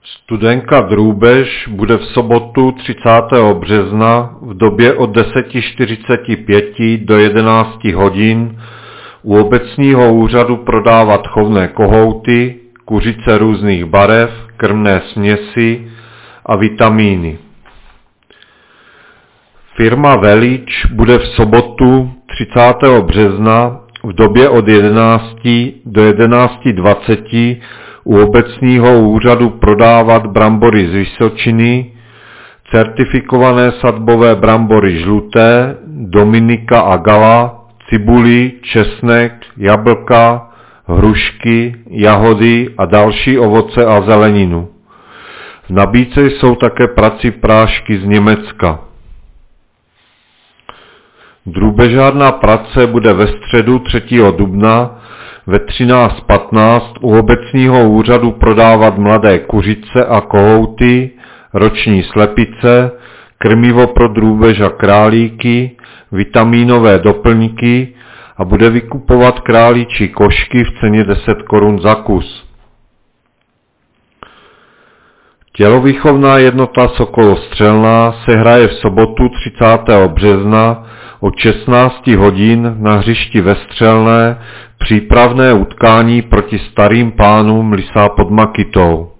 Studenka Drůbež bude v sobotu 30. března v době od 10:45 do 11 hodin u obecního úřadu prodávat chovné kohouty, kuřice různých barev, krmné směsi a vitamíny. Firma Velič bude v sobotu 30. března v době od 11 do 11:20 u obecního úřadu prodávat brambory z Vysočiny, certifikované sadbové brambory žluté, Dominika a Gala, cibuli, česnek, jablka, hrušky, jahody a další ovoce a zeleninu. V nabídce jsou také prací prášky z Německa. Drůbežárna prace bude ve středu 3. dubna ve 13:15 u obecního úřadu prodávat mladé kuřice a kohouty, roční slepice, krmivo pro drůbež a králíky, vitamínové doplňky a bude vykupovat králíčí košky v ceně 10 korun za kus. Tělovýchovná jednota Sokolostřelná se hraje v sobotu 30. března od 16 hodin na hřišti ve Střelné přípravné utkání proti Starým Pánům Lysá pod Makytou.